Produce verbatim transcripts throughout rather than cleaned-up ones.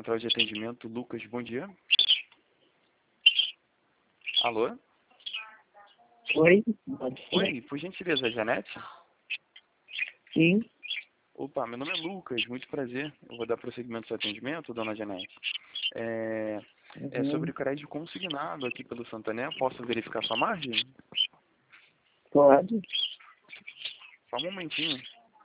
Central de Atendimento, Lucas, bom dia. Alô? Oi? Oi, por gentileza, Janete? Sim. Opa, meu nome é Lucas, muito prazer. Eu vou dar prosseguimento ao seu atendimento, dona Janete. É, é sobre Uhum. o crédito consignado aqui pelo Santander. Posso verificar sua margem? Pode? Só um momentinho.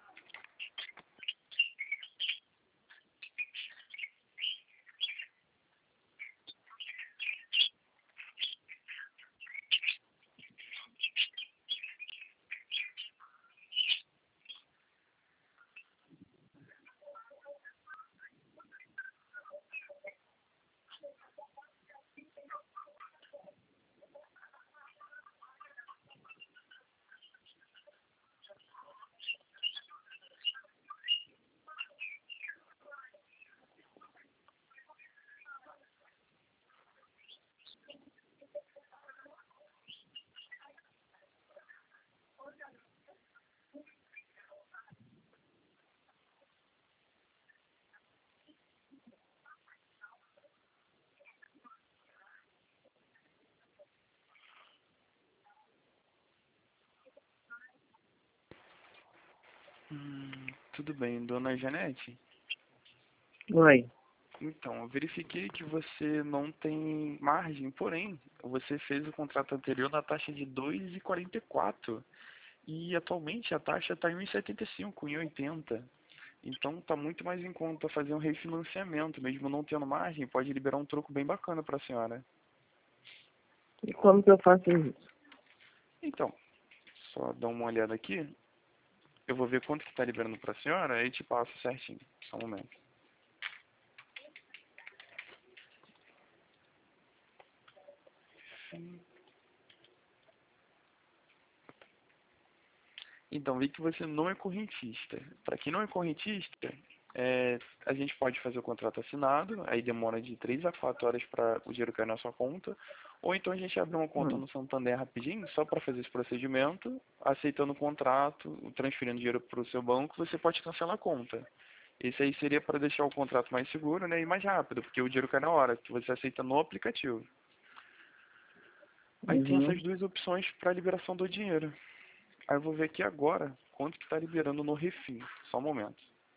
Hum, tudo bem, dona Janete? Oi. Então, eu verifiquei que você não tem margem, porém, você fez o contrato anterior na taxa de dois vírgula quarenta e quatro e atualmente a taxa está em um vírgula setenta e cinco, um vírgula oitenta. Então está muito mais em conta fazer um refinanciamento, mesmo não tendo margem, pode liberar um troco bem bacana para a senhora. E como que eu faço isso? Então, só dar uma olhada aqui, eu vou ver quanto que está liberando para a senhora, aí te passo certinho, só um momento. Então, vi que você não é correntista. Para quem não é correntista, é, a gente pode fazer o contrato assinado, aí demora de três a quatro horas para o dinheiro cair na sua conta, ou então a gente abre uma conta Hum. no Santander rapidinho, só para fazer esse procedimento, aceitando o contrato, transferindo dinheiro para o seu banco, você pode cancelar a conta. Esse aí seria para deixar o contrato mais seguro, né, e mais rápido, porque o dinheiro cai na hora, que você aceita no aplicativo. Aí tem Uhum. essas duas opções para liberação do dinheiro. Aí eu vou ver aqui agora quanto que está liberando no Refim. Só um momento.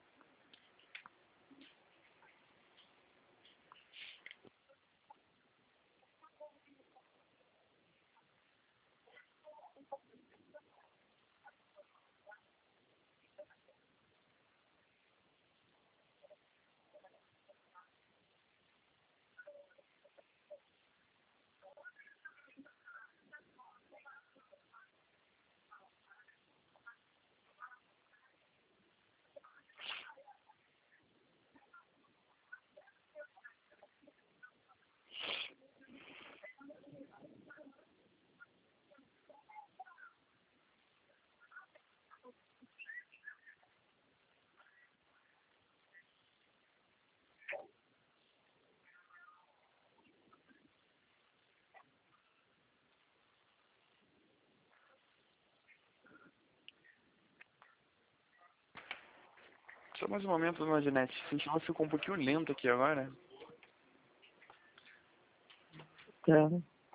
Só mais um momento, dona Janete. O sistema ficou um pouquinho lento aqui agora. Tá.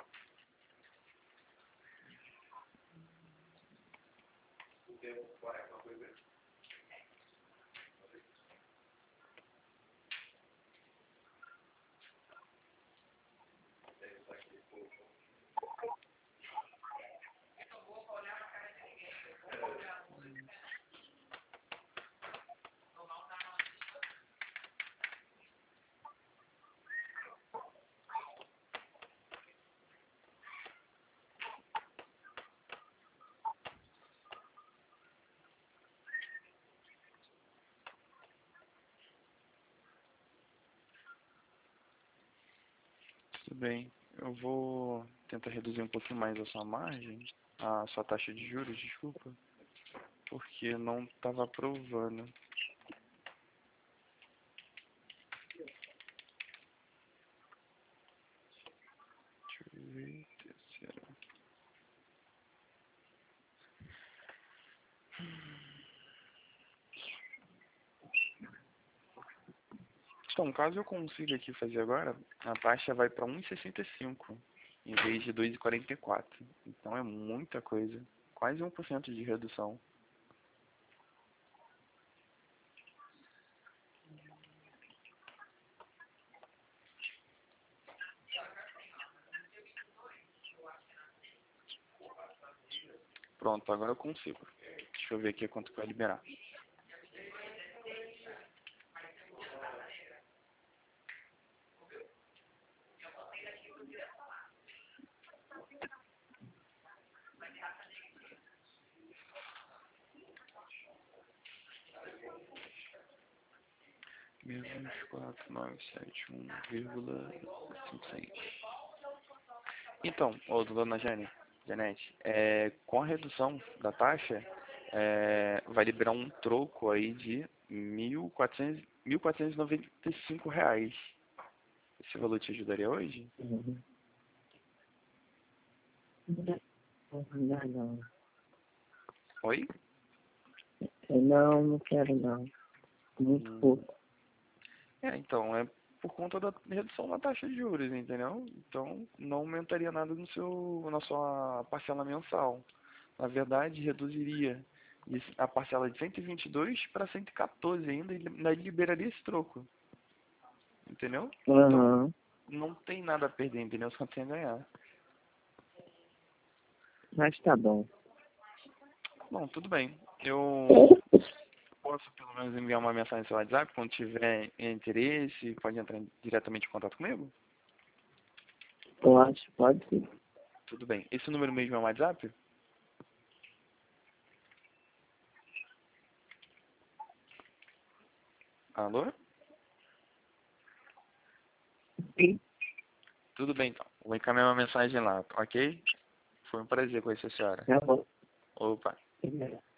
Tudo bem. Eu vou tentar reduzir um pouquinho mais a sua margem, a sua taxa de juros, desculpa, porque não estava aprovando. Deixa eu ver, terceira. Então, caso eu consiga aqui fazer agora, a taxa vai para um e sessenta e cinco em vez de dois e quarenta e quatro. Então é muita coisa. Quase um por cento de redução. Pronto, agora eu consigo. Deixa eu ver aqui quanto que vai liberar. Menos quatro nove sete um vírgula cinquenta e seis. Então, ô, dona Jane, Janete, é, com a redução da taxa, é, vai liberar um troco aí de mil quatrocentos, mil quatrocentos e noventa e cinco reais. Esse valor te ajudaria hoje? Uhum. Não, não. Oi? Não, não quero não. Muito Hum. pouco. É, então, é por conta da redução da taxa de juros, entendeu? Então, não aumentaria nada no seu, na sua parcela mensal. Na verdade, reduziria de- a parcela de cento e vinte e dois para cento e quatorze ainda, e ainda liberaria esse troco, entendeu? Então, Aham. não tem nada a perder, entendeu? Só tem a ganhar. Mas tá bom. Bom, tudo bem. Eu posso pelo menos enviar uma mensagem no seu WhatsApp quando tiver interesse, pode entrar diretamente em contato comigo? Pode, pode sim. Tudo bem. Esse número mesmo é o WhatsApp? Alô? Sim. Tudo bem, então. Vou encaminhar uma mensagem lá, ok? Foi um prazer conhecer a senhora. Tá bom. Opa. Obrigado.